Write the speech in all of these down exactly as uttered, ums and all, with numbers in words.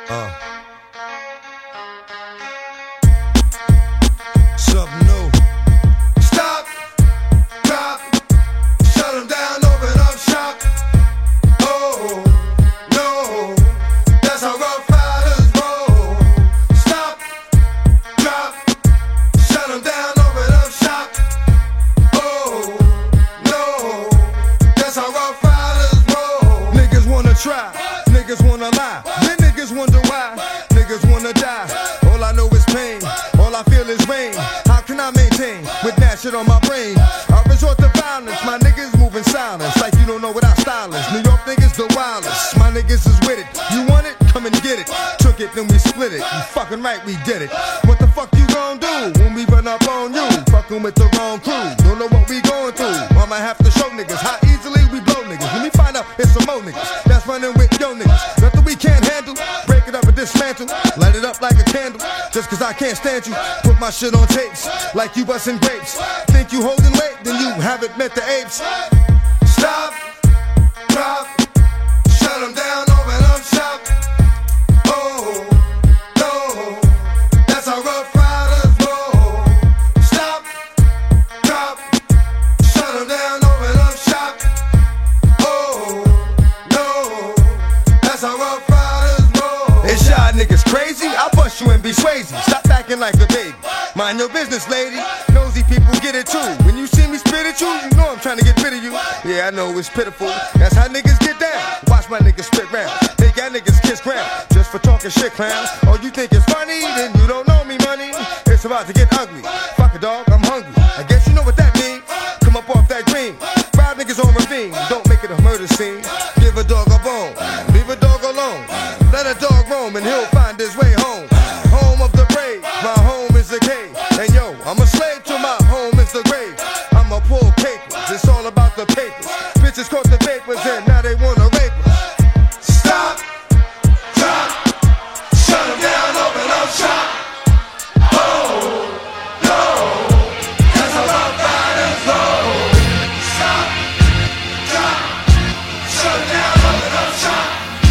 Uh. Something new. Stop, drop, shut them down, open up shop. Oh, no, that's how Rough Riders roll. Stop, drop, shut them down, open up shop. Oh, no, that's how Rough Riders roll. Niggas wanna try, niggas wanna lie, then niggas wonder why, niggas wanna die. All I know is pain, all I feel is rain. How can I maintain with that shit on my brain? I resort to violence, my niggas moving silence like you don't know what our style is. New York niggas the wildest, my niggas is with it. You want it? Come and get it. Took it, then we split it. You fucking right, we did it. What the fuck you gon' do when we run up on you? Fucking with the wrong crew, don't know what we going through. I'ma have to show niggas how easily we blow niggas. When we find out it's some more niggas that's running with yo niggas. Nothing we can't handle, break it up and dismantle. Light it up like a candle, just cause I can't stand you. Put my shit on tapes, like you bustin' grapes. Think you holding weight, then you haven't met the apes. Stop, drop, shut them down, open up shop. Oh, no, that's how Rough Riders roll. Stop, drop, shut them down, open up shop. Oh, no, that's how Rough Riders roll. Is y'all niggas crazy? I'll bust you and be Swayze. Stop acting like a baby. Mind your business, lady. Nosy people get it too. When you see me spit at you, you know I'm trying to get rid of you. Yeah, I know it's pitiful. That's how niggas get down. Watch my niggas spit round. Make y'all niggas kiss ground. Just for talking shit, clown. Oh, you think it's funny? Then you don't know me, money. It's about to get ugly. Fuck a dog, I'm hungry. I guess you know what that means. Come up off that green. Five niggas on ravine. Don't make it a murder scene. Give a dog a bone. Leave a dog alone. Let a dog roam and he'll find his way home. Home of the brave. My home is a cave. And yo, I'm a slave to my home is the grave. I'm a pull papers. It's all about the papers. Bitches caught the papers and now they wanna rape us. Stop, drop, shut them down, open up shop. Oh, no, that's how Rough Riders roll. Stop, drop, shut them down, open up shop.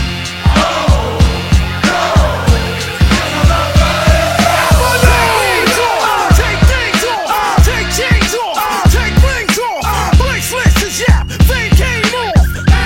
Oh, no, that's how Rough Riders roll. Take things off, take chains off, take rings off, blank slits is yap, fame came off,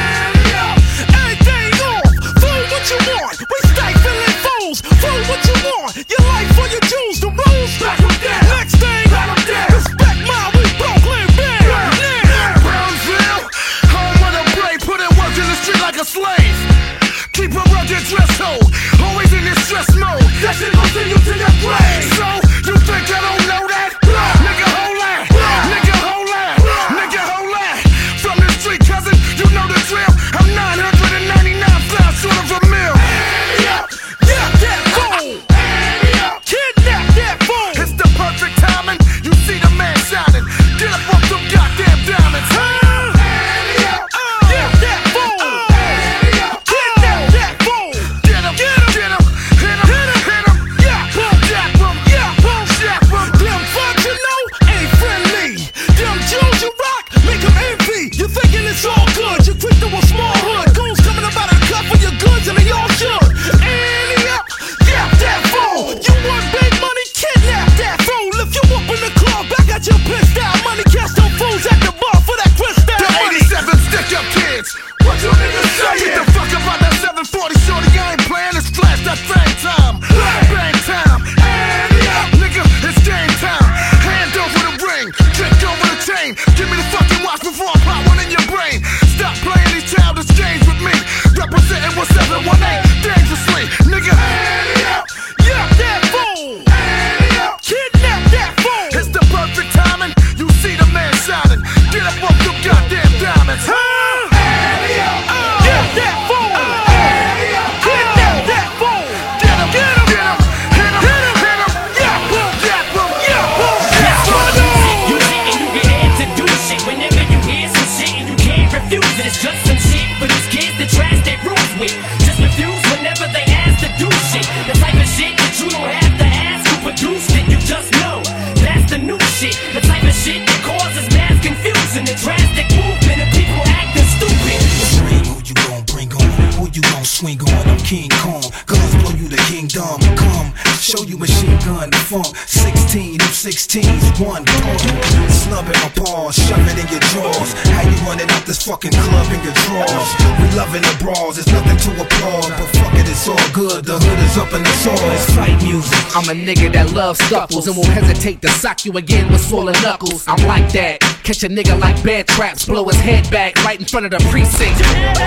everything off, fool what you want, we stifling fools, fool what you want, your life for your jewels, the rules, back them down, next thing, back them down, respect my, we Brooklyn, bam, yeah, Brownsville, home where the brave put in work in the street like a slave, keep a rugged dress code, always in this stress mode, that shit gon' send you to your grave, so, you think I don't know that? Nigga, hold that. Nigga, hold that. Nigga, hold that. From the street, cousin, you know the drill. I'm nine hundred ninety-nine flies short of a mill. Yeah, yeah, that fool. Kidnap that fool. It's the perfect timing. You see the man shining. Get up off them goddamn diamonds. Huh? Yeah, that fool. Kidnap that fool. Get him, get him, get him. Hit him, hit him, hit him. Yeah, boom, jack him. Yeah, boom, jack him. Them fucks you know ain't friendly. Them Jews you rock make them envy. You thinking it's all good. You quick to a small hood. Goons coming up out of the cup for your goods and they all should. And yeah, yeah, that fool. You want big money? Kidnap that fool. If you up in the club, I got your pissed out money. Catch them fools at the bar for that crystal The money. eighty-seven stick up kids. What you niggas saying? Get the fuck up out that seven forty shorty. I ain't playing. It's flash. That's bang time. Bang time. And yeah, nigga, it's game time. Hand over the ring. Kick over the chain. Give me the fucking watch before I pop one in your brain. Stop playing these childish games with me. Representing what seven one eight dangerously. Nigga. Yeah, yeah, that fool. Kidnap that fool. It's the perfect timing. You see the man shining. Get up off them goddamn diamonds. Huh? Yeah, that fool. Kidnap that fool. Get him, get him, get him, hit him, hit him, hit him. Yeah, boom, yeah, boom, yeah, boom, yeah, boom. You sit and you get ahead to do shit. Whenever you hear some shit and you can't refuse it, it's just some shit for these kids to trash their rules with. Just refuse whenever they ask to do shit. The type of shit that you don't have to ask who produced it. You just know that's the new shit. The type of shit that causes mass confusion. The drastic movement of people acting stupid. Who you gon' bring on? Who you gon' swing on? I'm King Kong. Guns blow you kingdom. Come, show you machine gun funk. Sixteen, you sixteens, one pump. Snub in my paws, shove it in your jaws. How you running out this fucking club in your drawers? We loving the brawls, there's nothing to applaud, but fuck it, it's all good. The hood is up in the soil. It's fight music. I'm a nigga that loves scuffles and won't hesitate to sock you again with swollen knuckles. I'm like that. Catch a nigga like bear traps, blow his head back right in front of the precinct.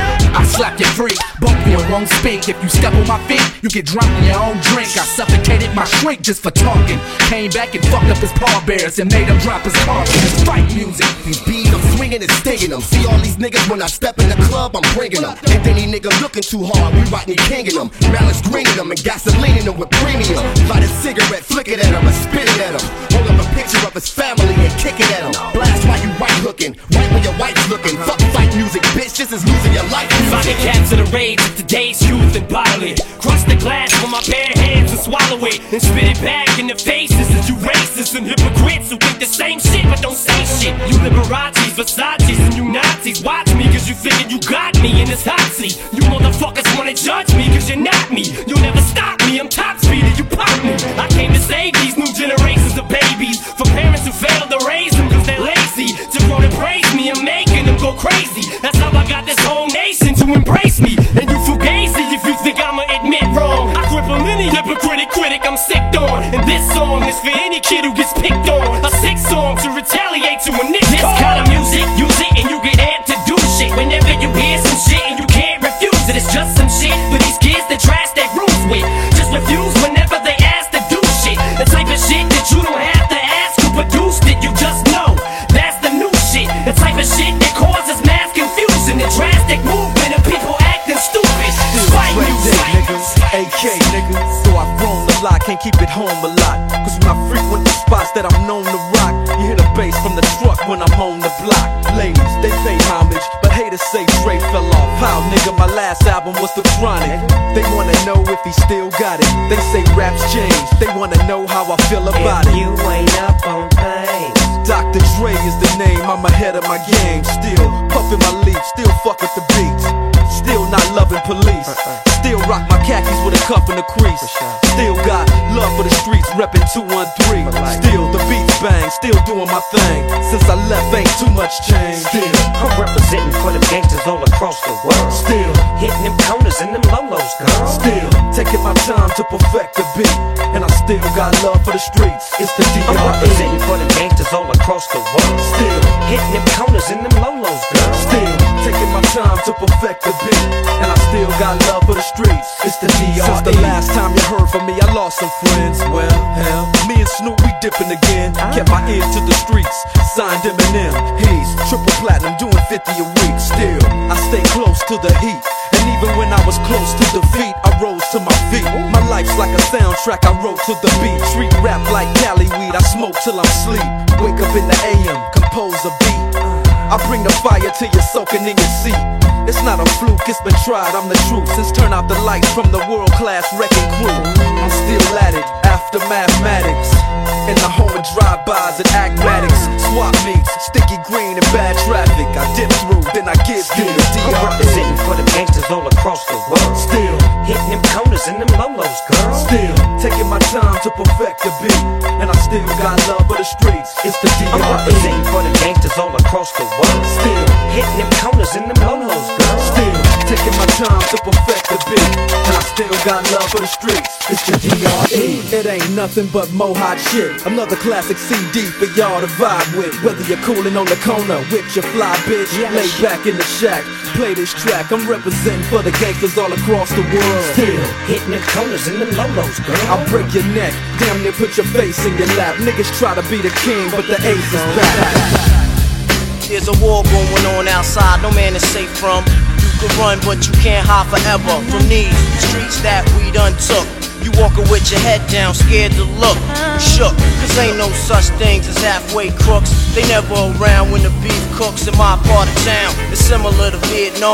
I slap you free, bump you and won't speak. If you step on my feet, you get drunk in your own drink. I suffocated my shrink just for talking. Came back and fucked up his pallbearers and made him drop his car. It's fight music. These beats, I'm swinging and stinging them. See all these niggas when I step in the club, I'm bringing them. And any nigga looking too hard, we riding kinging them. Malice greening them and gasoline in them with premium. Light a cigarette, flick it at him and spit it at him. Hold up a picture of his family and kick it at him. Blast while you right hooking, right when your wife's looking. Fuck fight music, bitch, this is losing your life. Find the capture the rage of today's youth and bottle it. Crush the glass with my bare hands and swallow it. And spit it back in the faces of you racists and hypocrites who think the same shit but don't say shit. You Liberace's, Versace's, and you Nazis. Watch me cause you thinking you got me in this hot seat. You motherfuckers wanna judge me cause you're not me. You'll never stop me, I'm top speed and you pop me. I came to save these new generations of babies from parents who failed to raise them cause they're lazy. To grow and praise me, I'm making them go crazy. That's how I got this whole nation to embrace me. And you fugazi if you think I'ma admit wrong. I cripple any hypocritic critic I'm sicked on. And this song is for any kid who gets picked on. A sick song to retaliate to a nigga. This kind of music, use it and you get amped to do shit. Whenever you hear some shit and you can't refuse it, it's just some shit for these kids that trash their rooms with. Just refuse whenever they ask to do shit. The type of shit that you don't have to ask who produced it, you just know. That's the new shit. The type of shit that causes mass confusion and drastic movement of people acting stupid. Fight music, niggas, A K niggas. So I've grown a lot, can't keep it home a lot. Cause when I frequent the spots that I'm known to rock, you hear the bass from the truck when I'm on the block. Ladies, they pay homage, but haters say Dre fell off. How, nigga, my last album was The Chronic. They wanna know if he still got it. They say raps change, they wanna know how I feel about if it. You ain't up on things. Doctor Dre is the name, I'm ahead of my game. Still puffin' my leaf, still fuck with the beats. Still not loving police. Still rock my khakis with a cuff and a crease. Still got love for the streets, reppin' two one three. Still the beats bang, still doing my thing. Since I left ain't too much change. Still I'm representing for them gangsters all across the world. Still hitting them corners and them lolos, girl. Still taking my time to perfect the beat. And I still got love for the streets. It's the D R E. I'm representing for them gangsters all across the world. Still hitting them corners and them lolos, girl. Still taking my time to perfect the beat. And I still got love for the streets. It's the D R E. Since the last time you heard from me, I lost some friends. Well, hell, me and Snoop, we dipping again. Kept my ear to the streets, signed Eminem. He's triple platinum, doing fifty a week. Still, I stay close to the heat. And even when I was close to defeat, I rose to my feet. My life's like a soundtrack I wrote to the beat. Street rap like Cali weed, I smoke till I'm sleep. Wake up in the A M, compose a beat. I bring the fire till you're soaking in your seat. It's not a fluke, it's been tried, I'm the truth. Since turn out the lights from the world-class wrecking crew, I'm still at it, after mathematics. In the home of drive-bys and acmatics. Swap meets, sticky green and bad traffic. I dip through, then I give you the D R E. I'm representing for them gangsters all across the world. Still hitting them corners and them lolos, girl. Still taking my time to perfect the beat. And I still got love for the streets. It's the D R E. I'm representing for them gangsters all across the world. Still hitting them corners and them lolos, girl. Still taking my time to perfect the beat. And I still got love for the streets. It's the D R E. It ain't nothing but mohawk shit. Another classic C D for y'all to vibe with. Whether you're coolin' on the corner with your fly bitch, lay back in the shack, play this track. I'm representing for the gangsters all across the world. Still hitting them corners and them lolos, girl. I'll break your neck, damn near put your face in your lap. Niggas try to be the king, but the ace is back. There's a war going on outside, no man is safe from. You can run, but you can't hide forever from these streets that we done took. You walking with your head down, scared to look, shook, cause ain't no such things as halfway crooks. They never around when the beef cooks in my part of town. It's similar to Vietnam.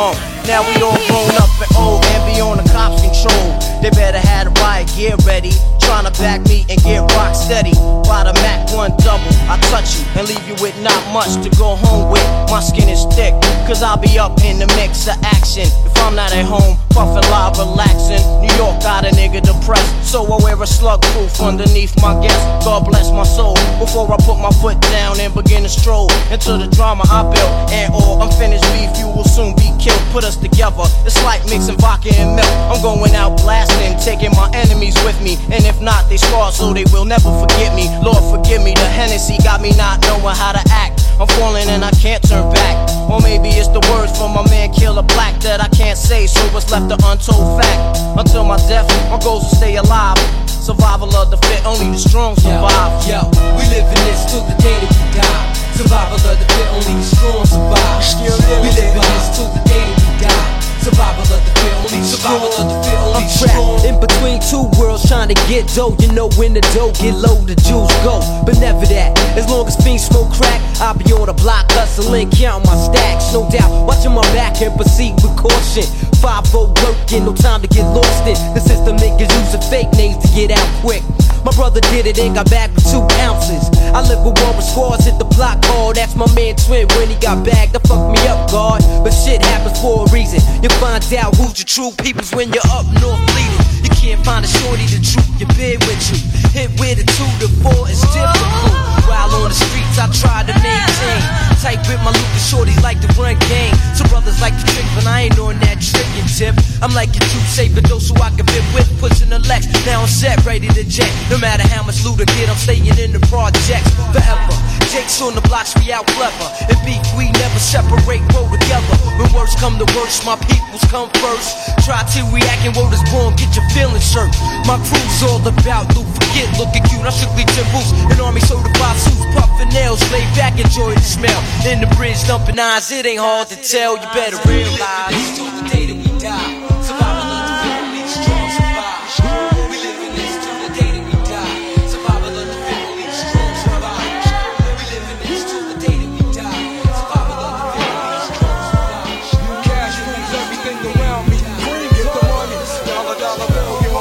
Now we all grown up and old and be on the cops' control. They better have the riot gear ready, trying to back me and get rock steady. By the Mac one double, I touch you and leave you with not much to go home with. My skin is thick, cause I'll be up in the mix of action. If I'm not at home, puffin' live, relaxing. New York got a nigga depressed, so I wear a slug proof underneath my guest. God bless my soul, before I put my foot down and begin to stroll into the drama I built. And all unfinished beef, you will soon be killed. Put us together, it's like mixing vodka and milk. I'm going out blasting, taking my enemies with me. And if not, they scar so they will never forget me. Lord forgive me, the Hennessy got me not knowing how to act. I'm falling and I can't turn back. Or maybe it's the words from my man Killer Black that I can't say, so it's left an untold fact. Until my death, my goals will stay alive. Survival of the fit, only the strong survive. Yo, yo, we live in this till the day that we die. Survival of the fit, only the strong survive. We live in this till the day that we die. Survival of the fit, only survival of the fit, only I'm trapped in between two worlds trying to get dough. You know when the dough get low, the jewels go. But never that. As long as fiends smoke crack, I'll be on the block hustling, counting my stacks. No doubt, watching my back and proceed with caution. five oh working, no time to get lost in. The system niggas using fake names to get out quick. My brother did it and got back with two ounces. I live with Warren Squads, hit the block hard. That's my man Twin when he got bagged. That fucked me up, God. But shit happens for a reason. You find out who's your true peoples when you're up north bleeding. You can't find a shorty to troop your bed with you. Hit with a two to four is difficult. While on the streets I try to maintain. Tight with my Lucas shorties like to run game. Some brothers like to trick, but I ain't on that trickin' tip. I'm like a true saver though, so I can fit with pushing the Lex. Now I'm set, ready to jet. No matter how much loot I get, I'm staying in the projects forever. Jake's on the blocks, we out clever. In beef, we never separate, roll together. When words come to worst, my peoples come first. Try to react and word is born, get your feelings hurt. My crew's all about loot, forget looking cute. I strictly Tim Boots, an army certified suits, puffin' nails, lay back, enjoy the smell. In the bridge, dumping eyes, it ain't hard to tell. You better realize it's till the day that we die. Survival of the fit, only the strong survive. We live in this till the day that we die. Survival of the fit, only the strong survive. We live in this till the day that we die. Survival of the fit, only the strong survive. Cash moves everything around me. Green, get the money. Dollar, dollar bill, yo.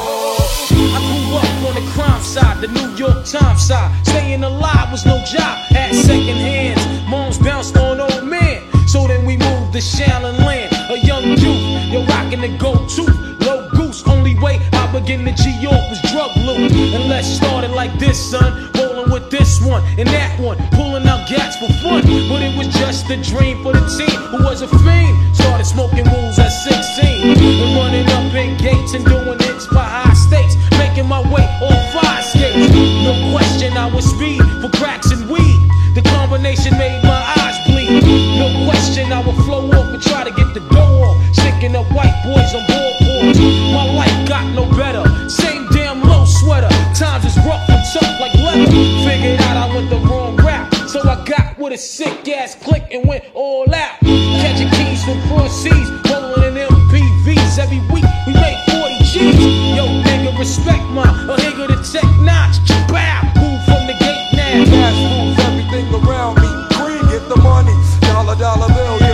I grew up on the crime side, the New York Times side. Staying alive was no job, had second hands. Moms bounced on old men, so then we moved to Shaolin Land. A young youth, you're rocking the go-to. Low goose, only way I begin to G-York was drug loot. And let's start it like this, son. Rolling with this one and that one, pulling out gats for fun. But it was just a dream for the team who was a fiend. Started smoking rules at sixteen. And running up in gates and doing hits by high stakes. Making my way on fire skates. No question I was speed for cracks and weed. The combination made my eyes bleed. No question I would flow off and try to get the dough off. Sticking up white boys on ballboards. My life got no better. Same damn low sweater. Times is rough and tough like leather. Figured out I went the wrong route. So I got with a sick ass click and went all out. Catching keys from four C's. Rolling in M P Vs. Every week we make forty G's. Yo nigga respect my a nigga to tech notch. Bow. Move from the gate now. Cash moves everything around me. Green, get the money. Dollar, dollar bill, yo.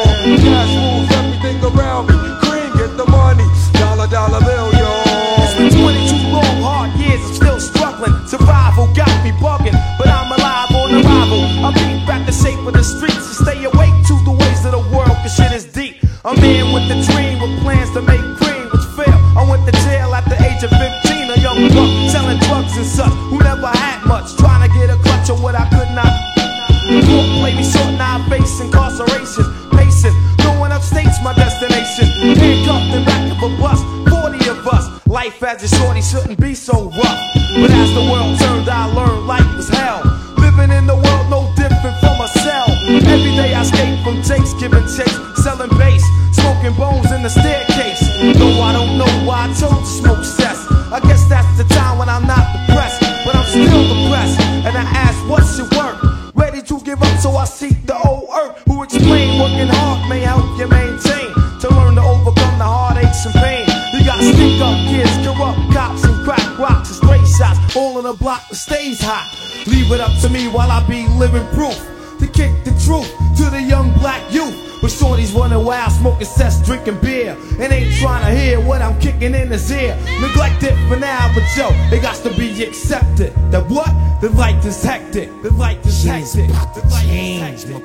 Cash moves everything around me. Green, get the money. Dollar, dollar bill, yo. It's been twenty-two long hard years, I'm still struggling. Survival got me bugging, but I'm alive on arrival. I beat back the shape of the streets and stay awake to the ways of the world, cause shit is deep. A man with a dream with plans to make cream was fair. I went to jail at the age of fifteen, a young buck selling drugs and such, who never had much, trying to get a clutch of what I could not. Court play me short, now I face incarceration. Pacing, going upstate's my destination. Handcuffed in back of a bus, forty of us. Life as a shorty shouldn't be so rough. But as the world turned, I learned life was hell. Living in the world no different from a cell. Every day I escape from Jake's, giving chase, selling bass, smoking bones in the staircase. Though I don't know why I chose to smoke cess. I guess that's the time when I'm not depressed, but I'm still depressed. And I ask, what's your work? Ready to give up, so I seek the old earth who explain working hard may help you maintain. To learn to overcome the heartaches and pain. You got stick up kids, corrupt cops, and crack rocks and stray shots. All in a block that stays hot. Leave it up to me while I be living proof to kick the truth to the young black youth. But shorties running wild, smoking cess, drinking beer, and ain't trying to hear what I'm kicking in his ear. Neglect it for now, but yo, it got to be accepted. That what? The life is hectic. The life is hectic. The life is hectic.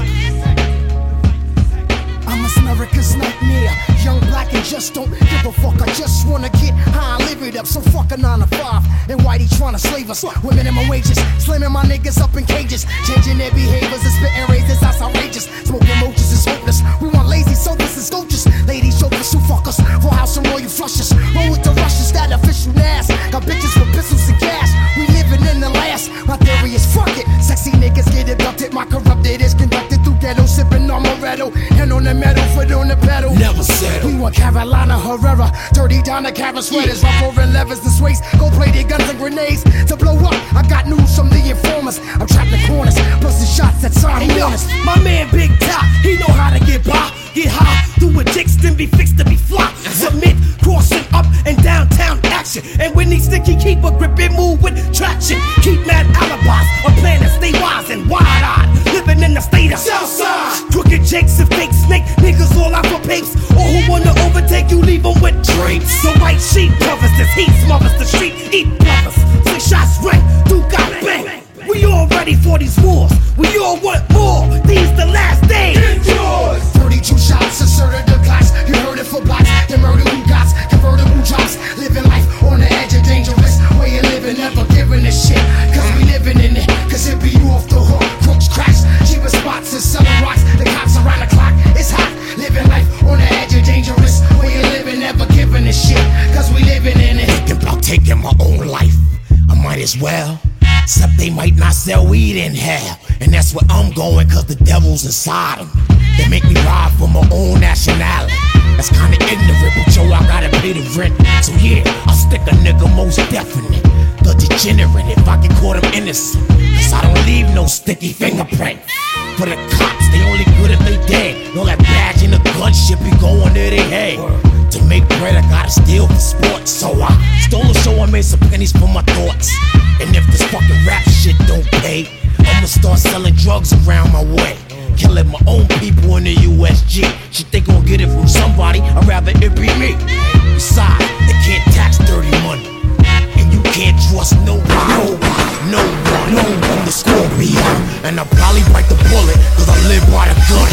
I'm America's nightmare, young, black, and just don't give a fuck. I just wanna get high and live it up. So fuck a nine to five, and whitey tryna slave us with minimum wages, slamming my niggas up in cages, changing their behaviors and spitting razors. That's outrageous. Smoking motions is hopeless. We want lazy, so this is gorgeous. Ladies, jokers who fuck us, full house and royal flushes. Roll with the rushes, that official nass. Got bitches with pistols and gas. We living in the last. My theory is fuck it. Sexy niggas get abducted. My corrupted is conducted through ghetto, sipping on Moretto, and on the metal, foot on the pedal. Never settle. We want Carolina Herrera, dirty down the Karen sweaters, rough over levers and sways, gold plated guns and grenades to blow up. I got news from the informers. I'm trapped in corners, plus the shots that sign hey, yo, honest. my man Big Top, he know how to get by, get high, do a dicks, then be fixed to be fly. Submit, crossing up and downtown action, and when he stick, he keep a grip and move with traction. Keep mad alibis, a plan to stay wise and wide-eyed, living in the state of Southside. Crooked jakes and fake snake niggas all out for papes, or who wanna overtake you, leave them with drapes. So white sheep covers this heat, smothers the street, eat brothers. Six shots ring, do got bang. We all ready for these wars, we all want more. These the last days. It's yours. thirty-two shots, inserted the glass. You heard it for blacks, the murder who got convertible jobs. Living life on the edge of dangerous. Way of living, never giving a shit. Cause we living in it, cause it be you off the hook. Crooks, cracks, cheaper spots and selling rocks. The cops around the clock, it's hot. Living life on the edge of dangerous. Way of living, never giving a shit. Cause we living in it. Thinking about taking my own life, I might as well. Except they might not sell weed in hell. And that's where I'm going, cause the devil's inside them. They make me ride for my own nationality. That's kinda ignorant, but yo, I gotta pay the rent. So yeah, I'll stick a nigga most definite. The degenerate, if I can call them innocent. Cause I don't leave no sticky fingerprint. For the cops, they only good if they dead. All that badge and the gun shit be going to their head. To make bread, I gotta steal for sports. So I stole a show and made some pennies for my thoughts. And if this fucking rap shit don't pay, I'ma start selling drugs around my way. Killing my own people in the U S G. Shit, they gon' get it from somebody, I'd rather it be me. Besides, they can't tax dirty money. And you can't trust nobody, nobody, no one, no one. The Scorpio, and I'll probably bite the bullet, cause I live by the gun.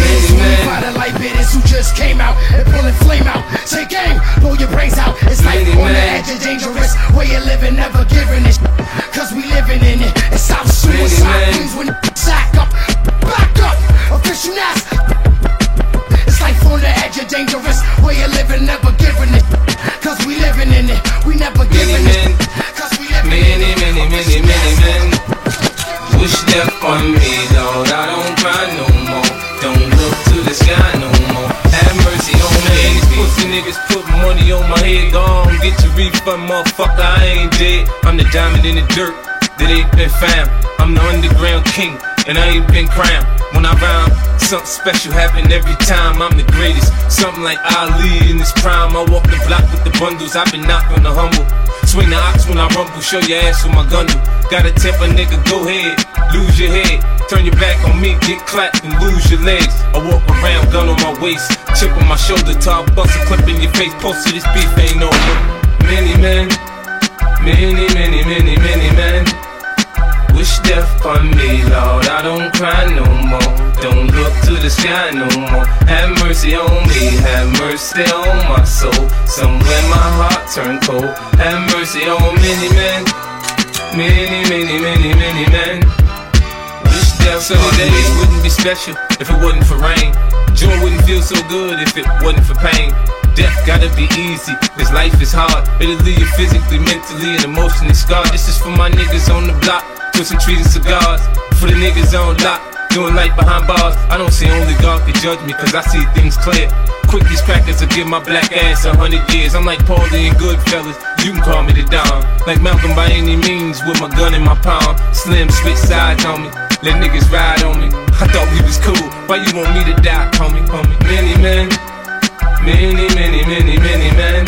By the light bidders who just came out and pulling flame out. Say gang, blow your brains out. It's like on the edge of dangerous. Way you living, never giving it. Cause we living in it. It's South suicide queens when sack up, back up, official ass. It's like on the edge of dangerous. Way you living, never giving it. Cause we living in it. We never giving it. Cause we living in it. Many, many, many, many men wish death on me, Lord. I don't cry no more. Don't look to the sky no more. Have mercy on me. These pussy niggas put money on my head. Gone, get your refund, motherfucker. I ain't dead. I'm the diamond in the dirt that ain't been found. I'm the underground king, and I ain't been crowned. When I rhyme, something special happen every time. I'm the greatest, something like Ali in his prime. I walk the block with the bundles, I've been knocked on the humble. Swing the ox when I rumble, show your ass with my gun do. Got a temper, nigga, go ahead, lose your head. Turn your back on me, get clapped and lose your legs. I walk around, gun on my waist, chip on my shoulder, till I bust a clip in your face. Post to this beef ain't over. Many men, many, many, many, many men wish death on me, Lord. I don't cry no more. Don't look to the sky no more. Have mercy on me. Have mercy on my soul. Somewhere my heart turned cold. Have mercy on many men. Many, many, many, many men wish death on me. Sunny days wouldn't be special if it wasn't for rain. Joy wouldn't feel so good if it wasn't for pain. Death gotta be easy, cause life is hard. It'll leave you physically, mentally, and emotionally scarred. This is for my niggas on the block, twisting trees and cigars. For the niggas on lock, doing life behind bars. I don't see only God can judge me, cause I see things clear. Quick, these crackers will give my black ass a hundred years. I'm like Paulie and Goodfellas, you can call me the Don. Like Malcolm by any means, with my gun in my palm. Slim, switch sides on me, let niggas ride on me. I thought we was cool, why you want me to die, homie, homie? Many men, many, many, many, many men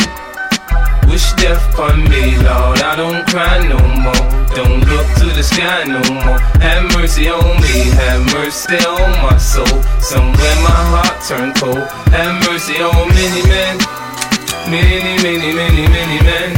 wish death on me, Lord. I don't cry no more. Don't look to the sky no more. Have mercy on me. Have mercy on my soul. Somewhere my heart Lord, have mercy on many men. Many, many, many, many men.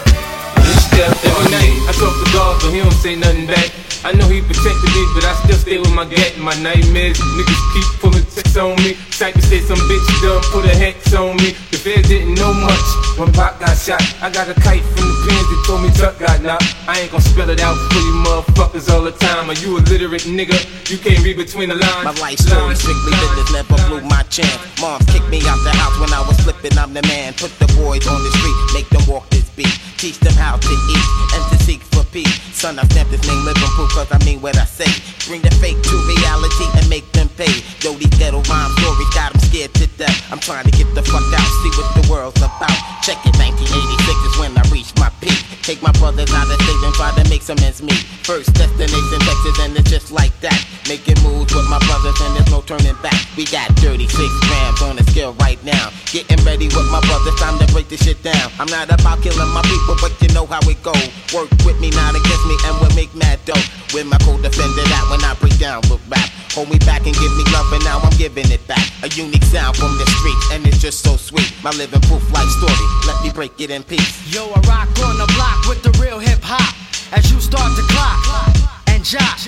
Every night I talk to God, but he don't say nothing back. I know he protected me, but I still stay with my gat and my nightmares. Niggas keep pulling tricks on me. Type to say some bitch done put a hex on me. The feds didn't know much when Pop got shot. I got a kite from the pins that told me Tuck got knocked. I ain't gon' spell it out for you motherfuckers all the time. Are you a literate nigga? You can't read between the lines. My life story strictly business, never blew my chance. Mom kicked me out the house when I was flipping, I'm the man. Put the boys on the street, make them walk this beat. Teach them how to eat and to seek for peace. Son, I stamped this name living proof cause I mean what I say. Bring the fake to reality and make them pay. Yo, these ghetto rhyme stories got them scared to death. I'm trying to get the fuck out, see what the world's about. Check it, nineteen eighty-six is when I reached my peak. Take my brothers out of state and try to make some ends meet. First destination Texas and it's just like that. Making moves with my brothers and there's no turning back. We got thirty-six grams on the scale right now. Getting ready with my brothers, time to break this shit down. I'm not about killing my people, but you know how it go. Work with me, not against me, and we'll make mad dough. With my co-defender that when I break down with rap. Hold me back and give me love, and now I'm giving it back. A unique sound from the streets, and it's just so sweet. My living proof life story, let me break it in peace. Yo, I rock on the block with the real hip hop. As you start to clock and jock.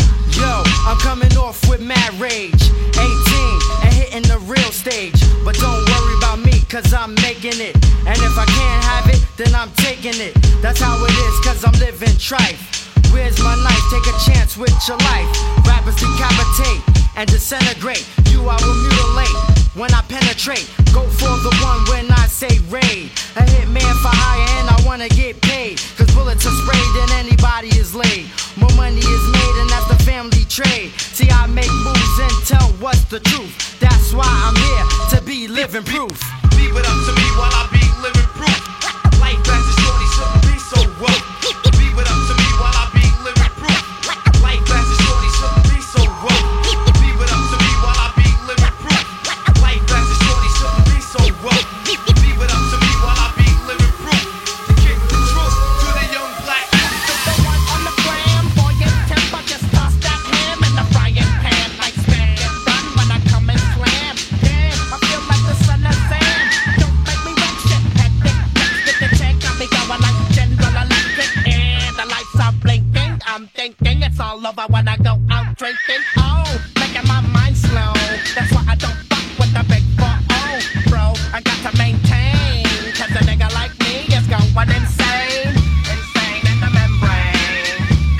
Yo, I'm coming off with mad rage. eighteen and hitting the real stage. But don't worry about me, cause I'm making it. And if I can't have it, then I'm taking it. That's how it is, cause I'm living trife. Where's my knife? Take a chance with your life. Rappers decapitate and disintegrate. You I will mutilate when I penetrate. Go for the one when I say raid. A hitman for hire and I wanna get paid. Cause bullets are sprayed and anybody is laid. More money is made and that's the family trade. See, I make moves and tell what's the truth. That's why I'm here to be living proof. Leave it up to me while I be living proof. Life as a shorty shouldn't be so rough. Leave it up to me while I be living proof. Life as a shorty shouldn't be so rough. Leave it up to me while I be living proof. Life as a shorty shouldn't be so rough. Leave it up to me while I be living proof. To kick the truth to the young black. The one on the gram, boy, get temper, just toss that ham in the frying pan like spam. Get done when I come and slam. Damn, I feel like the son of Sam. Don't make me run shit, hectic. Get the check, got me going like General Electric. And the lights are blinking. I'm thinking it's all over when I go out drinking. Oh, making my mind slow. That's why I don't fuck with the big four oh, bro. I got to maintain, cause a nigga like me is going insane. Insane in the membrane.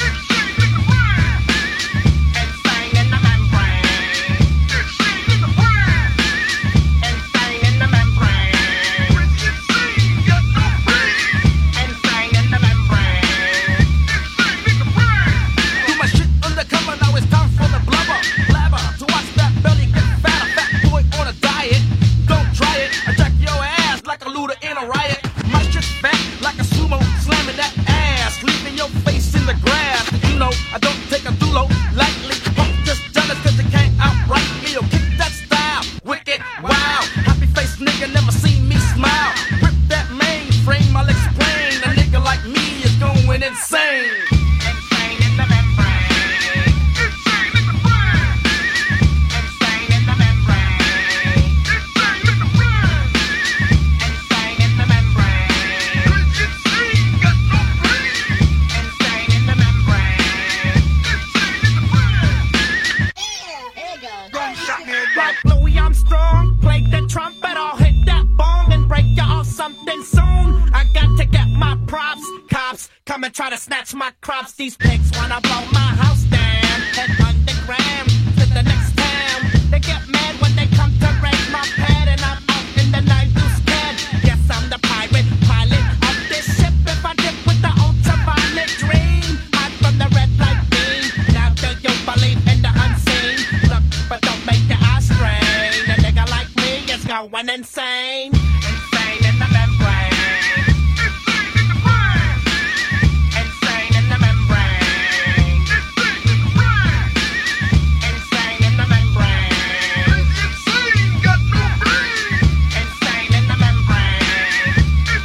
Insane in the membrane. Insane in the membrane. Insane in the membrane. Do my shit undercover, now it's time for the blubber. Blabber, to watch that belly get fatter. Fat boy on a diet, don't try it. I jack your ass like a looter in a riot. My shit's fat like a sumo, slamming that ass, leaving your face in the grass. You know, I don't take a dulo lightly. Punk just jealous cause they can't outright me. Yo, kick that style, wicked, wow. Happy face nigga never seen me smile. Rip that mainframe, I'll explain. A nigga like me is going insane. Insane in the membrane. Insane in the brain. Insane in the membrane. Insane in the brain. Insane in the membrane. Insane got no brain. Insane in the membrane. Insane in the brain. Like Louis Armstrong, play the trumpet, I'll hit that bong and break you off something soon. I got to get my props, cops come and try to snatch my crops. These pigs wanna blow my house down, head underground to the next town. They get mad when they come to raid my pad and I'm out in the night who's scared. Yes, I'm the pirate, pilot of this ship. If I dip with the ultraviolet dream, hide from the red light beam. Now do you believe in the unseen? Look, but don't make your eyes strain. A nigga like me is going insane. Insane in the membrane. Insane in the membrane. Insane in the membrane. Insane got no brain. Insane in the membrane.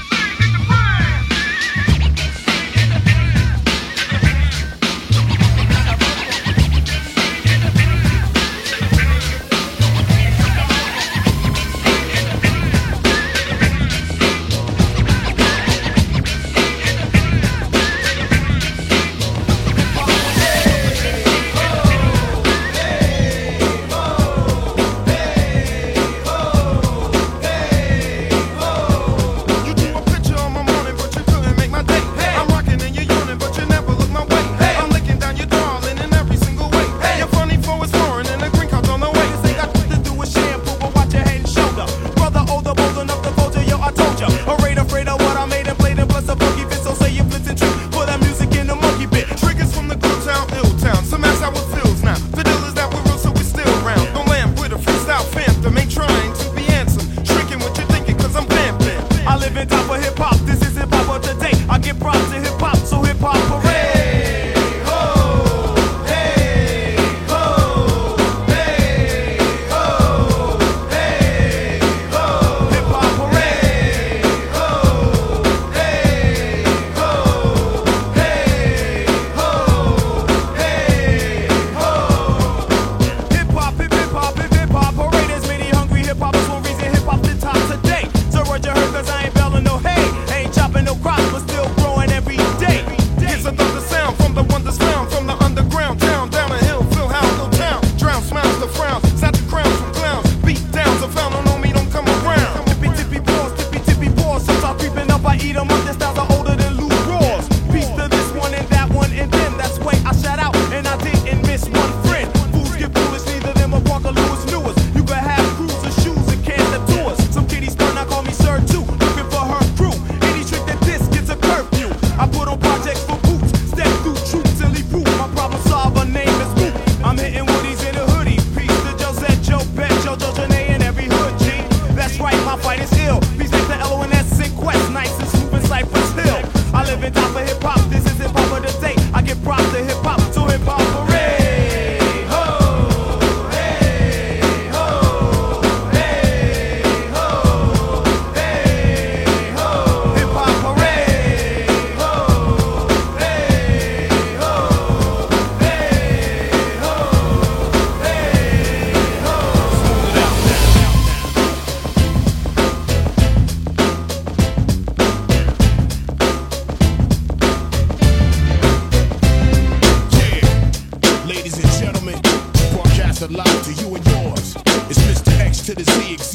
Insane in the membrane.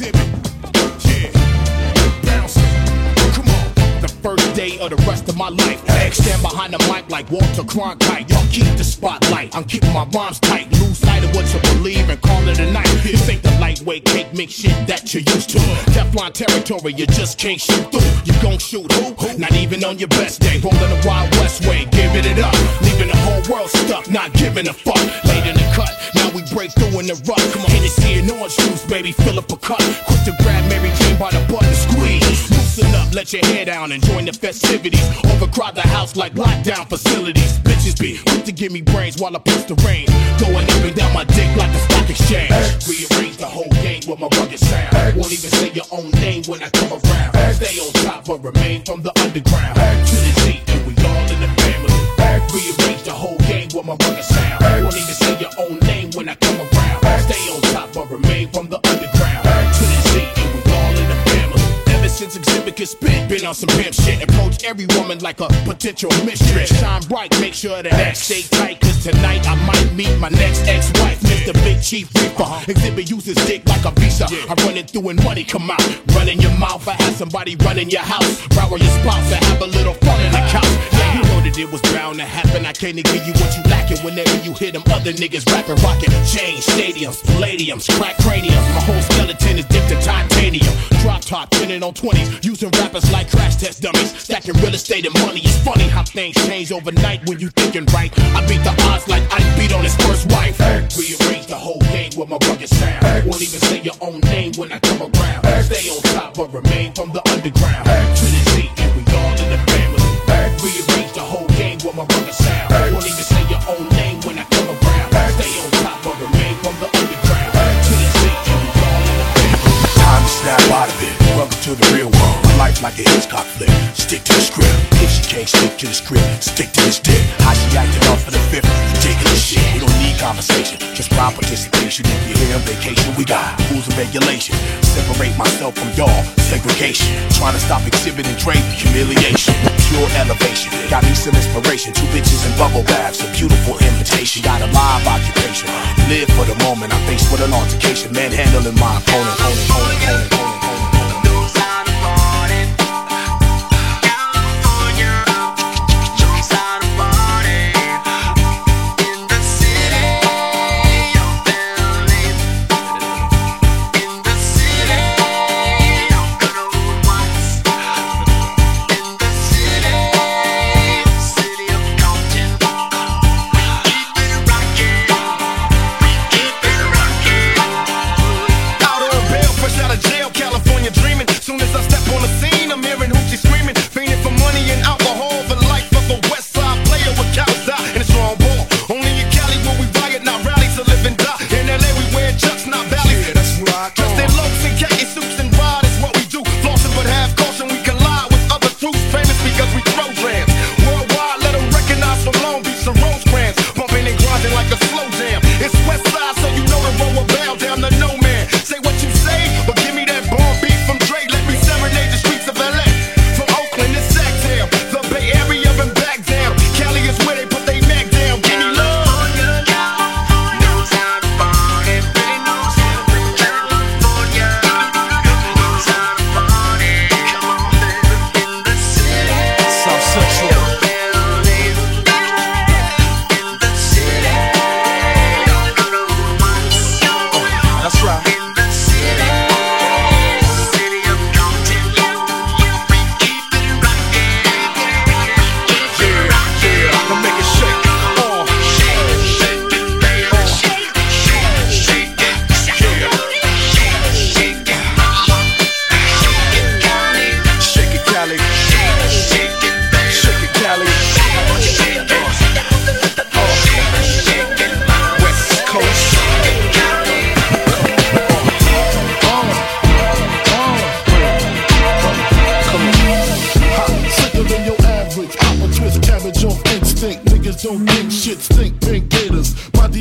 exhibit. Yeah, bounce. Come on. The first day of the rest of my life. Egg stand behind the mic like Walter Cronkite. Y'all keep the spotlight. I'm keeping my rhymes tight. Lose sight of what you believe and call it a night. This ain't the lightweight cake mix shit that you're used to. Teflon territory, you just can't shoot through. You gon' shoot who? Not even on your best day. Rolling the Wild West way, giving it up. Leaving the whole world stuck, not giving a fuck. Late in the cut, now we break through in the rut. Come on, Hennessy and orange juice, baby, fill up a cup. Quick to grab Mary Jane by the butt and squeeze. Loosen up, let your hair down and join the festivities. Overcrowd the house like lockdown facilities. Bitches be quick to give me brains while I push the rain. Going up and down my dick like a stock exchange. Rearrange the whole game with my rugged sound. Won't even say your own name when I come around. Stay on top but remain from the underground. To the Z and we all in the family. Rearrange the whole game with my rugged sound. Won't even say your own name when I come around. Stay on top but remain from the underground. To the Z and we all in the family. Ever since Exhibit could spit, been on some pimp shit. Approach every woman like a potential mistress. Shine bright, make sure that ass stay tight. Cause tonight I might meet my next ex-wife, Mister Big Chief Reaper. Exhibit uses dick like a visa. I run it through and money come out. Run in your mouth, I have somebody run in your house. Rower your spouse, I have a little fun in the couch. Yeah, you know that it was bound to happen. I can't give you what you lacking whenever you hear them other niggas rapping, rocking. Chains, stadiums, palladiums, crack craniums. My whole skeleton is dipped in titanium. Drop top, pinning on twenties, using rappers like crash test dummies. Stacking real estate and money. It's funny how things change overnight when you thinking right. I beat the odds like Ike beat on his first wife. Rearrange the whole game with my rugged sound. Won't even say your own name when I come around. Stay on top but remain from the underground. To the Z and we all in the family. Rearrange the whole game with my rugged sound. Won't even say your own name when I come around. Stay on top but remain from the underground. To the Z and we all in the family. Time to snap out of it. Welcome to the real world. Life like a Hitchcock flick. Stick to the script. If she can't stick to the script, stick to this dick. How she acting off for the fifth? Ridiculous shit. We don't need conversation, just proper participation. If you're here on vacation, we got rules and regulations. Separate myself from y'all, segregation. Trying to stop exhibiting Drake, humiliation. Pure elevation, got me some inspiration. Two bitches in bubble baths, a beautiful invitation. Got a live occupation. Live for the moment, I'm faced with an altercation. Manhandling my opponent, opponent, opponent, opponent, opponent.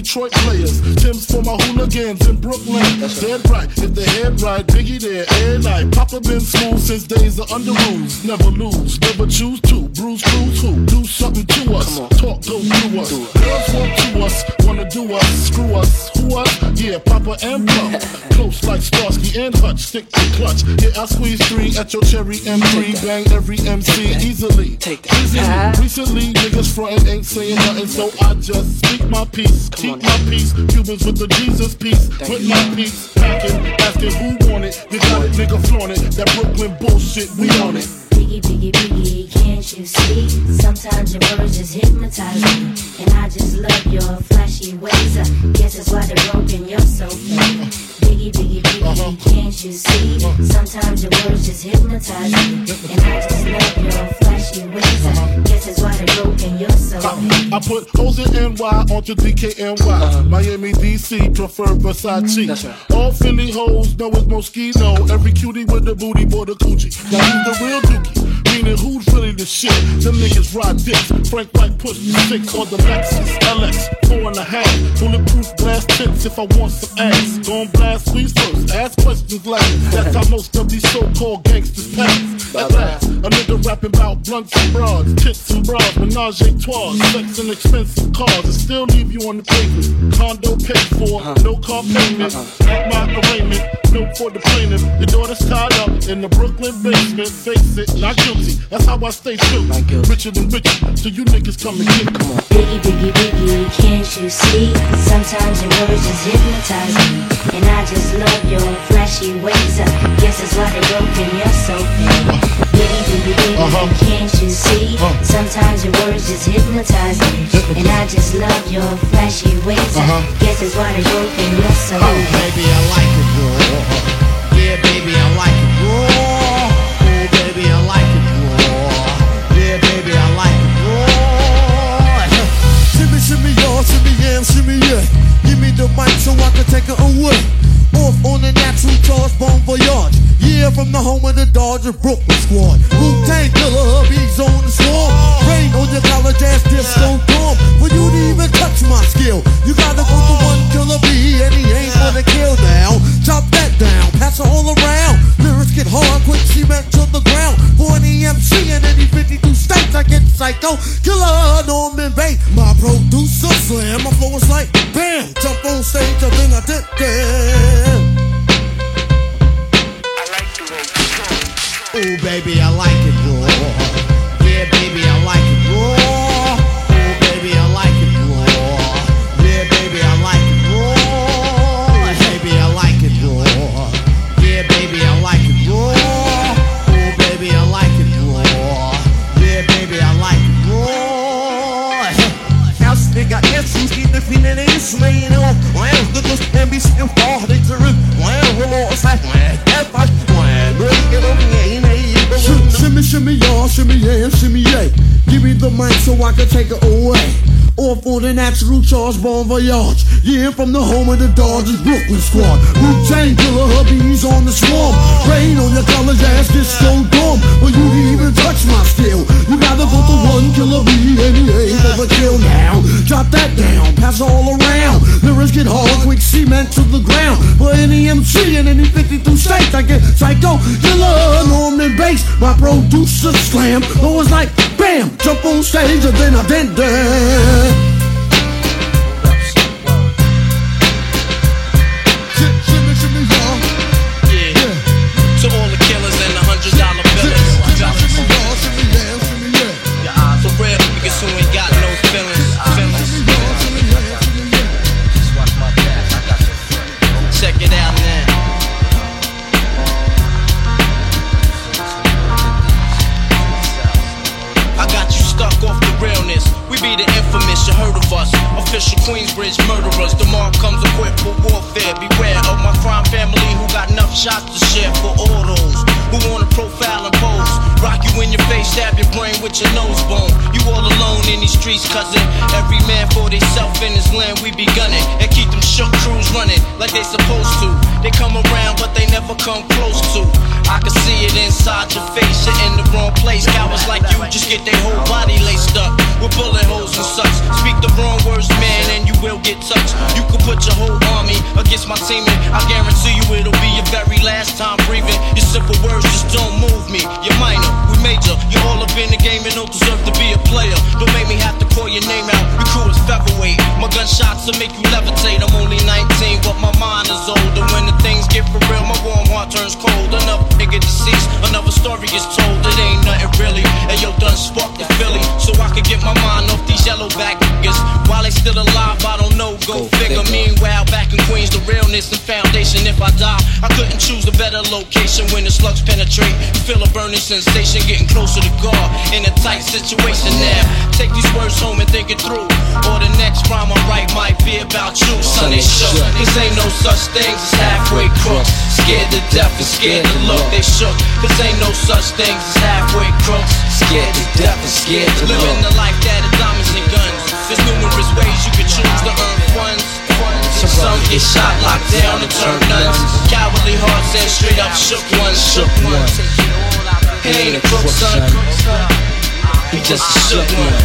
Detroit players. Tim's for my hooligans in Brooklyn. Dead right, if the head right, Biggie there, air night. Papa been smooth since days of under rules. Never lose, never choose to. Bruise, cruise, who? Do something to us. Talk, go through us. Girls want to us, wanna do us. Screw us, who us? Yeah, Papa and Pop. Close like Starsky and Hutch, stick to clutch. Yeah, I squeeze three at your cherry M three. Bang every M C easily. Easily. Recently, niggas frontin' ain't saying nothing, so I just speak my peace. Keep my peace. Cubans with the Jesus peace. With my peace. Packing, asking who want it. You got it, nigga, flaunt it. That Brooklyn bullshit, we on it. Biggie, biggie, biggie, can't you see? Sometimes your words just hypnotize me. And I just love your flashy ways. I guess that's why they're broken, you're so fake. Biggie, biggie, biggie, can't you see? Sometimes your words just hypnotize me. And I just love your flashy ways. I guess that's why they're broken, you're so fake. I put hoes in N Y onto D K N Y. Miami, D C, prefer Versace. All Philly hoes know it's Moschino. Every cutie with the booty, boy, the coochie. Now who's the real dookie? Meaning who's really the shit? Them niggas ride dicks. Frank White push the six on the Lexus L X four and a half. Bulletproof glass tips if I want some ass. Gon' blast squeeze first, ask questions last. That's how most of these so-called gangsters pass. At last, a nigga rapping about blunts and broads, tits and bras, menage a trois, sex and expensive cars, and still leave you on the pavement. Condo paid for, no car payment. At my arraignment, no for the plaintiff. Your daughter's tied up in the Brooklyn basement. Face it, not guilty. That's how I stay true. Richer than richer, so you niggas come and get. Come on. Biggie, biggie, biggie, can't you see? Sometimes your words just hypnotize me. And I just love your flashy ways. I guess that's why they're broken, you're so fake. Biggie, biggie, biggie, uh-huh. can't you see? Uh-huh. Sometimes your words just hypnotize me. And I just love your flashy ways. Uh-huh. I guess that's why they're broken, you're so fake. Oh, baby, I like it raw. Yeah, baby, I like it raw. Oh, baby, I like it raw. Yeah, baby, I like it raw. Shimmy, shimmy, y'all, shimmy, yeah, shimmy, yeah. Give me the mic so I can take it away. Off on the natural charge, bon voyage. Yeah, from the home of the Dodger Brooklyn squad. Wu-Tang Killer, hubby's on the swarm. Rain on your college ass disco dorm. For you to even touch my skill, you gotta go to one killer B, and he ain't gonna kill now. Chop that down, pass it all around. Lyrics get hard, quick cement to the ground. For any M C in any fifty-two states, I get psycho. Killer, Norman Bates, my producer slam. My flow is like bam, jump on stage, and then I did that. Oh baby, I like it raw. Yeah, baby, I like it raw. Oh baby, I like it raw. Yeah, baby, I like it raw. Baby, I like it raw. Yeah, baby, I like it raw. Oh baby, I like it raw. Yeah, baby, I like it raw. House nigga, essence, get the feeling in slaying off. Well, look at them be still far, they turn. Well, we're all sad. If I break it over here. Shimmy, shimmy, y'all, shimmy, yeah, shimmy, yeah. Give me the mic so I can take it away. Off on the natural charge, bon voyage. Yeah, from the home of the Dodgers Brooklyn squad. Wu-Tang Killer, hubby's on the swarm. Rain on your college ass, disco dorm. For you to even touch my skill, you gotta go to one killer B, and he ain't never kill now. Drop that down, pass all around. Lyrics get hard, quick cement to the ground. For any M C in any fifty-two states, I get psycho, killer, Norman Bates. My producer slam, though it's like bam, jump on stage and then I did that. Official Queensbridge murderers. Tomorrow comes equipped for warfare. Beware of my crime family who got enough shots to share for all those who wanna profile and pose. Rock you in your face, stab your brain with your nose bone. You all alone in these streets, cousin. Every man for theyself in his land, we be gunning. And keep them shook crews running like they supposed to. They come around, but they never come close to. I can see it inside your face, you're in the wrong place. Cowards like you just get their whole body laced up. with bullet holes and such. Speak the wrong words, man, and you will get touched. You can put your whole army against my team, and I guarantee you it'll be your very last time breathing. Your simple words just don't move me. You're minor, we major. You're all up in the game and don't deserve to be a player. Don't make me have to call your name out. Your crew is featherweight. My gunshots will make you levitate. I'm only nineteen, but my mind is older. When the things get for real, my warm heart turns cold. Another nigga deceased, another story gets told. It ain't nothing really. And yo, done sparked the Philly, so I could get my mind off these yellow back niggas. While they still alive, I don't know, go, go figure. figure. Meanwhile, back in Queens, the realness and foundation. If I die, I couldn't choose a better location. When the slugs penetrate, you feel a burning sensation, getting closer to God in a tight situation. Now, take these words home and think it through, or the next rhyme I write might be about you. Son, they shook. Cause ain't no such things as halfway crooks. Scared to death and scared to look. They shook. Cause ain't no such things as halfway crooks. Scared to death and scared to look. Living the life that is diamonds and guns. There's numerous ways you can choose to earn funds. Some get shot, locked down, and turn nuns. Cowardly hearts and straight up shook ones. Shook ones. He ain't a crook, son. He just a shook one.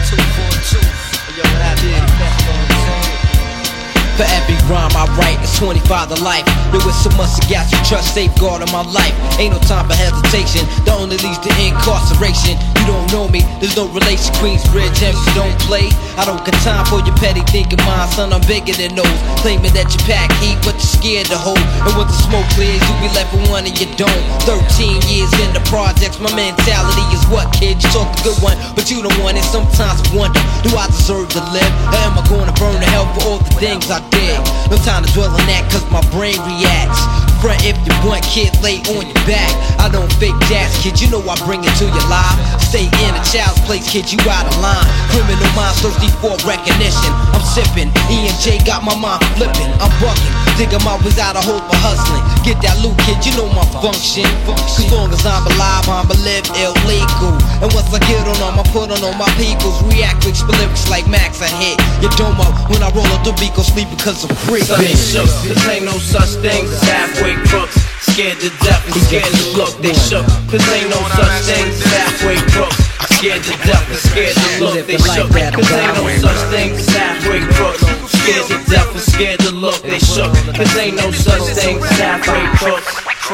For every rhyme I write, it's twenty-five to life. There was so much I got you trust, safeguard of my life. Ain't no time for hesitation, that only leads to incarceration. You don't know me, there's no relation. Queensbridge, M C don't play. I don't got time for your petty thinking, mine, son, I'm bigger than those. Claiming that you pack heat, but you're scared to hold. And once the smoke clears, you be left with one and you don't. Thirteen years in the projects, my mentality is what, kid? You talk a good one, but you don't want it. Sometimes I wonder, do I deserve to live? Or am I gonna burn to hell for all the things I dig? No time to dwell on that, cause my brain reacts. Front if you want, kid, lay on your back. I don't fake jazz, kid, you know I bring it to your life. Stay in a child's place, kid, you out of line. Criminal minds thirsty for recognition. I'm sipping, E and J got my mind flipping. I'm bucking, dig 'em out without a hope for hustling. Get that loot, kid, you know my function. As long as I'm alive, I'ma live illegal. And once I get on them, I put on all my peoples. React with lyrics like Max, I hit your dome up. When I roll up the beat, go sleep because I'm free. Son, they shook. Cause ain't no such thing as halfway crooks. Scared to death and scared to look. They shook. Cause ain't no such thing as halfway crooks. Scared to death and scared to look. They shook. Cause ain't no such thing as halfway crooks. Scared to death and scared to look. They shook. Cause ain't no such thing as halfway crooks.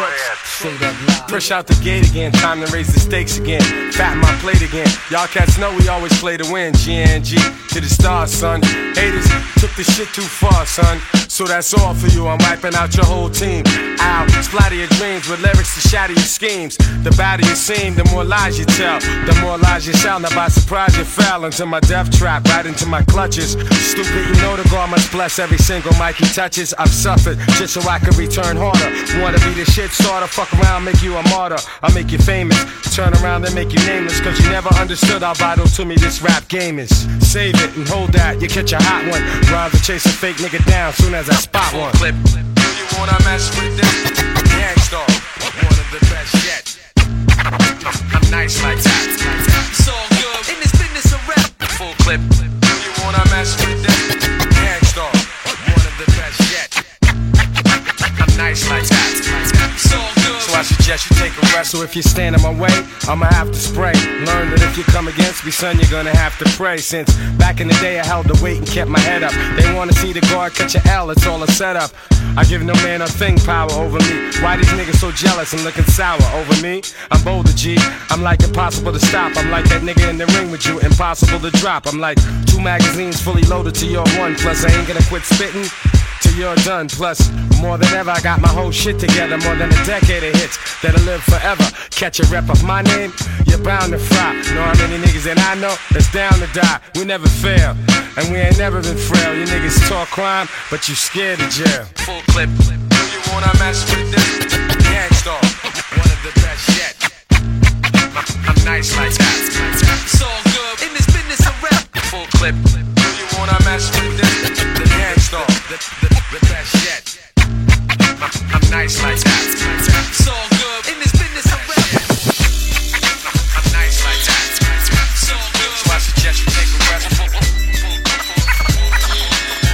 Push out the gate again, time to raise the stakes again. Fatten my plate again. Y'all cats know we always play to win. G N G to the stars, son. Haters took the shit too far, son. So that's all for you. I'm wiping out your whole team. Ow, splatter your dreams with lyrics to shatter your schemes. The badder you seem, the more lies you tell. The more lies you sound. Now by surprise you fell into my death trap, right into my clutches. Stupid, you know the God must bless every single mic he touches. I've suffered just so I can return harder. Wanna be the shit starter, fuck around, make you a martyr. I'll make you famous, turn around and make you nameless. Cause you never understood how vital to me this rap game is. Save it and hold that, you catch a hot one. Rhymes to chase a fake nigga down soon as I spot one. Clip. Do you wanna mess with them? Gangstar, one of the best yet. I'm nice like that. It's all good in this business of rap. Full clip. Do you wanna mess with them? Gangstar, one of the best yet. I'm nice like that. It's all good. So I suggest you take a rest. So if you stand in my way, I'ma have to spray. Learn that if you come against me, son, you're gonna have to pray. Since back in the day I held the weight and kept my head up. They wanna see the guard catch a L, it's all a setup. I give no man a thing power over me. Why these niggas so jealous and looking sour over me? I'm bolder, G. I'm like impossible to stop. I'm like that nigga in the ring with you, impossible to drop. I'm like two magazines fully loaded to your one. Plus I ain't gonna quit spitting till you're done. Plus, more than ever, I got my whole shit together. More than a decade of hits that'll live forever. Catch a rep of my name, you're bound to fry. Know how many niggas that I know that's down to die. We never fail, and we ain't never been frail. You niggas talk crime, but you scared of jail. Full clip. Do you wanna mess with this? Gangstar, one of the best yet. I'm nice like that. It's all good in this business of rap. Full clip. Do you wanna mess with this? The Gangstar, the, the, the best yet. I'm nice like that. It's all good in this business of rap. I'm nice like that. It's all good. So I suggest you take a rest.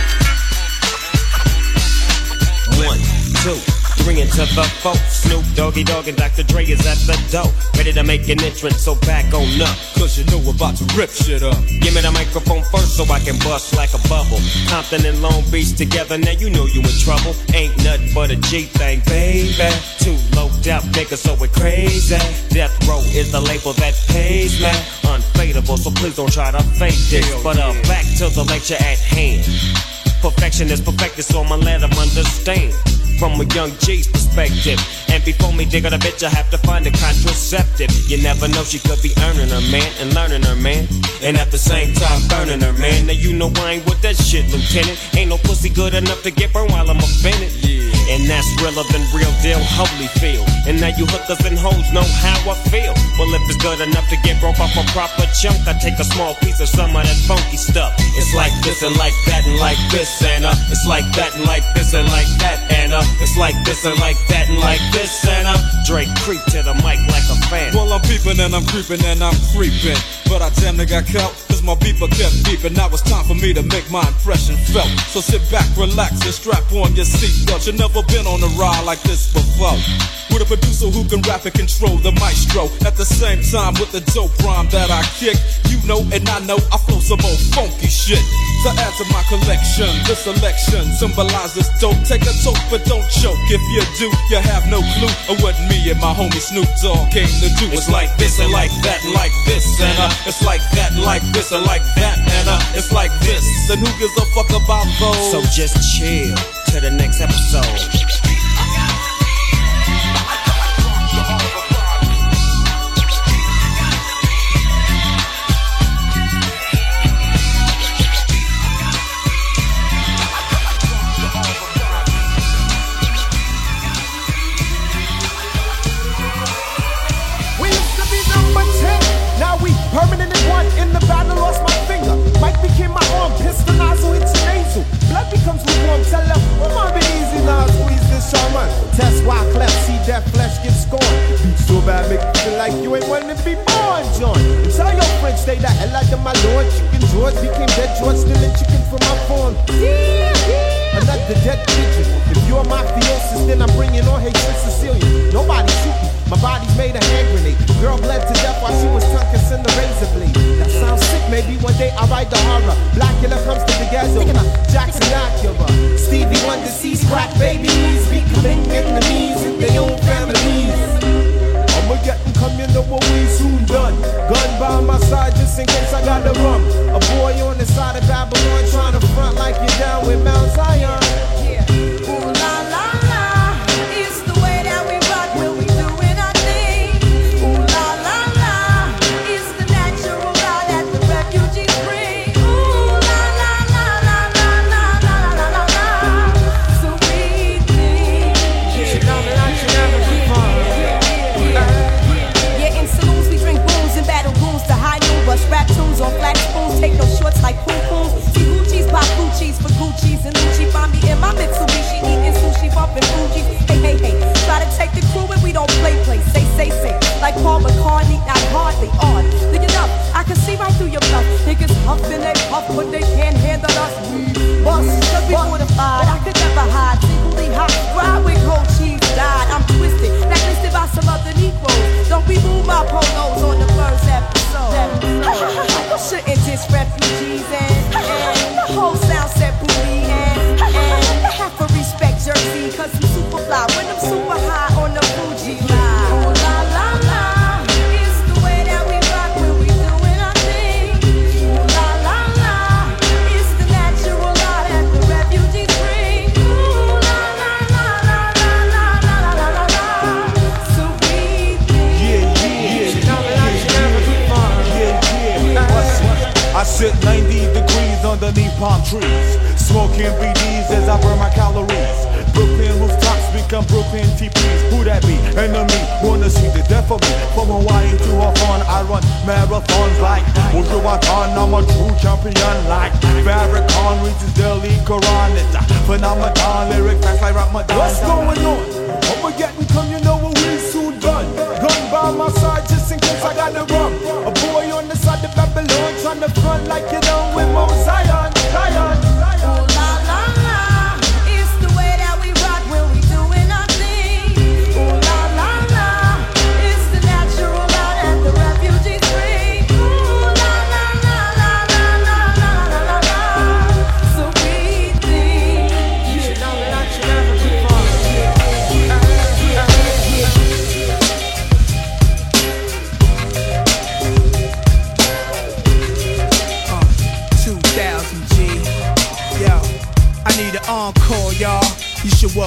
One, two, three into the four. Snoop Dogg Doggy Dogg and Doctor Dre is at the door, ready to make an entrance, so back on up. Cause you know we're about to rip shit up. Give me the microphone first so I can bust like a bubble. Compton and Long Beach together, now you know you in trouble. Ain't nothing but a G thing, baby. Two loped out niggas, so we're crazy. Death Row is the label that pays me. Unfadable, so please don't try to fake this. But uh, back to the lecture at hand. Perfection is perfected, so I'ma let them understand from a young G's perspective. And before me dig on a bitch, I have to find a contraceptive. You never know, she could be earning her man and learning her man, and at the same time burning her man. Now you know I ain't with that shit, Lieutenant. Ain't no pussy good enough to get burned while I'm offended. Yeah. And that's realer than real deal, Holyfield. And now you hookers and hoes know how I feel. Well, if it's good enough to get broke off a proper chunk, I take a small piece of some of that funky stuff. It's like this and like that and like this and uh, it's like that and like this and like that and uh, it's like this and like that and like this and uh, Drake creep to the mic like a fan. Well, I'm peeping and I'm creeping and I'm creeping, but I damn near got caught, cause my beeper kept beeping. Now it's time for me to make my impression felt. So sit back, relax, and strap on your seatbelt. You never been on a ride like this before, with a producer who can rap and control the maestro. At the same time with the dope rhyme that I kick, you know and I know I flow some old funky shit. To add to my collection, this selection symbolizes dope. Take a toke but don't choke. If you do, you have no clue of what me and my homie Snoop Dogg came to do. It's like this and like that and like this and uh, it's like that and like this and like that and uh, it's like this. And who gives a fuck about those? So just chill to the next episode. Permanent in one, in the battle lost my finger. Mike became my arm, pistol nozzle hits your nasal. Blood becomes lukewarm, tell her, oh my been easy now, squeeze this shaman. Test why cleft, see that flesh get scorned. Beat so bad, make you feel like you ain't wanting to be born, John. And tell your friends, stay the hell out of my lord. Chicken George became dead George, stealing chicken from my phone. Yeah, yeah. Another dead pigeon. If you're mafiosis, then I'm bringing on hatred Sicilian. Nobody shooting. My body's made a hand grenade. Girl bled to death while she was tongue kissing the razor blade. That sounds sick, maybe one day I'll write the horror. Blackula comes to the ghetto. Jackson Acura. Stevie Wonder sees crack babies becoming enemies in their own families. I'ma get them come, you know what we soon done. Gun by my side just in case I gotta run. A boy on the side of Babylon trying to front like you're down with Mount Zion. Yeah. Ooh la la la. It's the way that we rock when we do it. Rap tunes on flat spoons, take no shorts like poo-poos. See Gucci's, pop Gucci's for Gucci's and Gucci. Find me in my Mitsubishi, eating sushi, bumping Fuji. Hey, hey, hey, try to take the crew and we don't play, play. Say, say, say, like Paul McCartney, not hardly odd. Look it up, I can see right through your bluff. Niggas huff and they puff, but they can't handle us. We bust, cause we fortified. I could never hide, secretly hot. Ride with cold cheese, died. I'm twisted, blacklisted by some other Negroes. Don't we move my polos on the first episode. You shouldn't diss refugees and, and the whole sound set booty and, and have to respect Jersey cause I'm super fly when I'm super high on the Fuji line. Ooh la la la, it's the way that we rock when we doing our thing. Ooh la la la, it's the natural law that the refugees bring. Ooh la la la la la la la la la la. So we think. Yeah, yeah, I sit ninety degrees underneath palm trees, smoking B Ds as I burn my calories. Brooklyn rooftops become Brooklyn teepees. Who that be? Enemy, wanna see the death of me. From Hawaii to Hawthorne, I run marathons like Wujuwatan. I'm a true champion like Farrakhan reads his daily Quran. It's a phenomenon, lyric facts like Ramadan. What's going on? I'ma get and come, you know what we soon done. Gun by my side just in case I gotta run. A boy on the side of Babylon trying to front like you done with Mount Zion. Zion. Ooh la la la, it's the way that we rock when we doing our thing. Ooh la la la.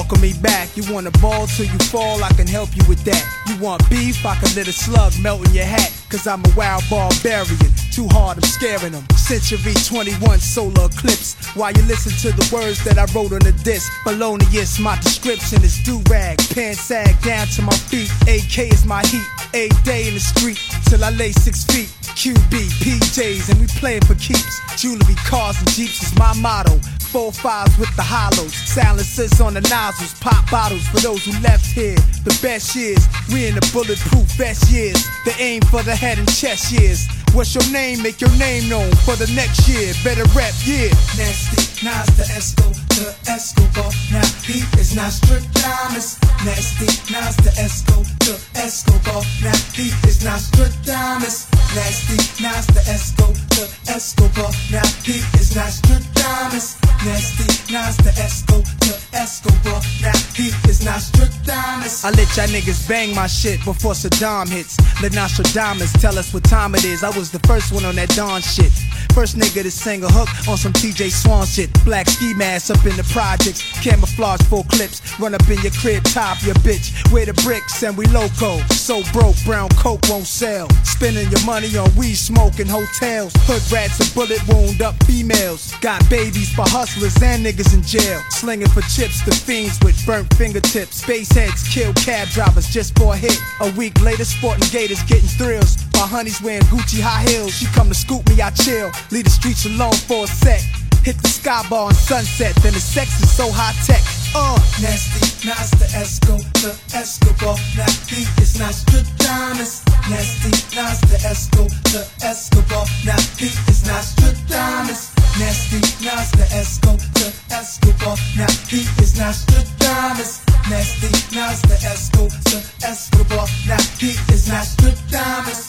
welcome me back. You want a ball till you fall, I can help you with that. You want beef, I can let a slug melt in your hat. Cause I'm a wild barbarian, too hard, I'm scaring them. Century twenty-one solar eclipse. While you listen to the words that I wrote on the disc. Felonious, my description is do-rag. Pants sag down to my feet. A K is my heat. A day in the street till I lay six feet. Q B, P Js, and we playing for keeps. Jewelry, cars, and jeeps is my motto. Four fives with the hollows, silencers on the nozzles, pop bottles for those who left here. The best years, we in the bulletproof vest years. The aim for the head and chest years. What's your name? Make your name known for the next year. Better rap, yeah. Nasty, Nas the Esco, the Escobar. Now he is Nostradamus. Nasty, Nas the Esco, the Escobar. Now he is Nostradamus. Nasty, Nas the Esco, the Escobar. Now he is Nostradamus. Nasty, Nas the Esco, the Escobar. Now he is Nostradamus. I let y'all niggas bang my shit before Saddam hits. Let Nostradamus tell us what time it is. I was the first one on that Dawn shit. First nigga to sing a hook on some T J Swan shit. Black ski mask up in the projects, camouflage full clips. Run up in your crib, top your bitch. Wear the bricks and we loco. So broke, brown coke won't sell. Spending your money on weed smoke in hotels. Hood rats and bullet wound up females. Got babies for hustlers and niggas in jail. Slinging for chips, the fiends with burnt fingertips. Space heads kill cab drivers just for a hit. A week later, sporting gators getting thrills. My honey's wearing Gucci high heels. She come to scoop me, I chill. Leave the streets alone for a sec. Hit the sky bar on sunset, then the sex is so high tech. Uh, Nasty, Nas the Esco, the Escobar. Now he is Nostradamus. Nasty, Nas the Esco, the Escobar. Now he is Nostradamus. Nasty, Nas the Esco, the Escobar. Now he is Nostradamus. Nasty, Nas the Esco, the Escobar. Now he is Nostradamus.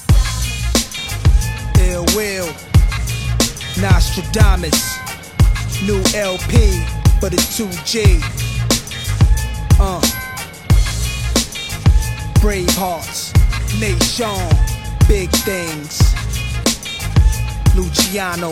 Ill Will, Nostradamus. New L P for the two G. Uh, Brave Hearts, Nation, Big Things, Luciano,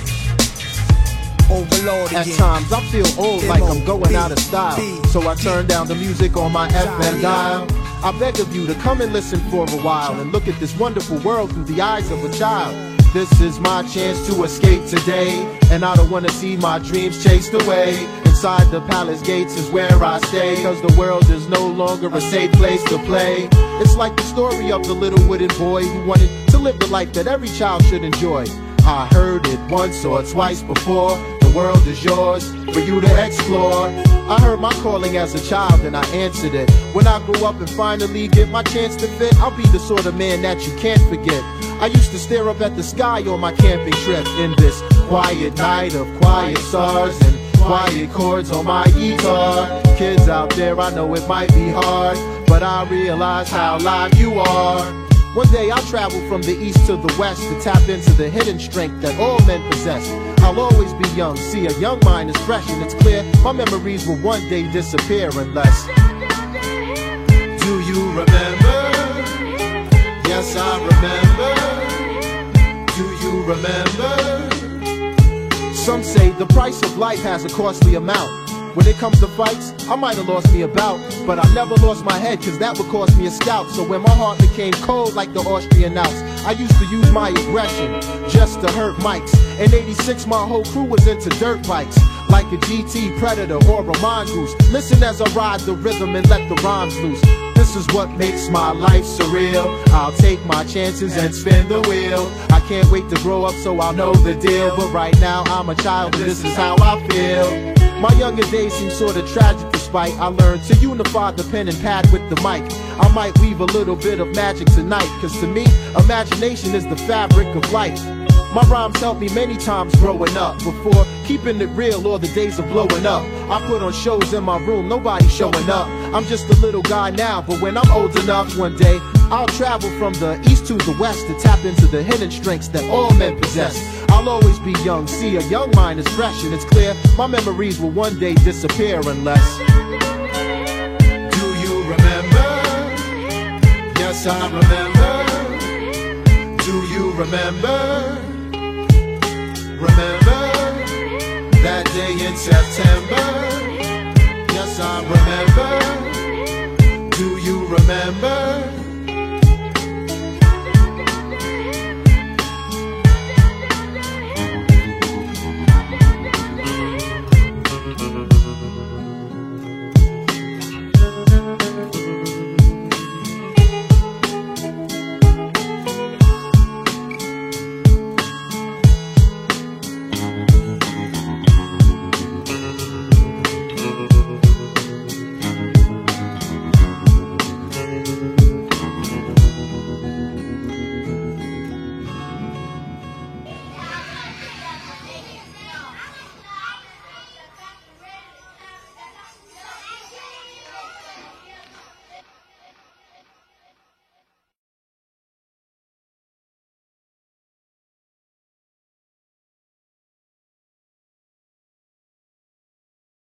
Overlord. At times I feel old, like I'm going out of style. So I turn down the music on my F M dial. I beg of you to come and listen for a while and look at this wonderful world through the eyes of a child. This is my chance to escape today, and I don't wanna see my dreams chased away. Inside the palace gates is where I stay, cause the world is no longer a safe place to play. It's like the story of the little wooden boy who wanted to live the life that every child should enjoy. I heard it once or twice before. The world is yours for you to explore. I heard my calling as a child and I answered it. When I grow up and finally get my chance to fit, I'll be the sort of man that you can't forget. I used to stare up at the sky on my camping trip in this quiet night of quiet stars and quiet chords on my guitar. Kids out there, I know it might be hard, but I realize how live you are. One day I'll travel from the east to the west to tap into the hidden strength that all men possess. I'll always be young, see a young mind is fresh and it's clear my memories will one day disappear unless. Do you remember? Yes, I remember. Do you remember? Some say the price of life has a costly amount. When it comes to fights, I might have lost me a bout, but I never lost my head cause that would cost me a scout. So when my heart became cold like the Austrian Alps, I used to use my aggression just to hurt mics. In eighty-six my whole crew was into dirt bikes, like a G T Predator or a mongoose. Listen as I ride the rhythm and let the rhymes loose. This is what makes my life surreal. I'll take my chances and spin the wheel. I can't wait to grow up so I'll know the deal. But right now I'm a child and this is how I feel. My younger days seem sort of tragic despite I learned to unify the pen and pad with the mic. I might weave a little bit of magic tonight, cause to me, imagination is the fabric of life. My rhymes helped me many times growing up. Before keeping it real or the days of blowing up, I put on shows in my room, nobody showing up. I'm just a little guy now, but when I'm old enough one day, I'll travel from the east to the west to tap into the hidden strengths that all men possess. I'll always be young, see a young mind is fresh and it's clear my memories will one day disappear unless. Do you remember? Yes, I remember. Do you remember? Remember that day in September? Yes, I remember? Do you remember?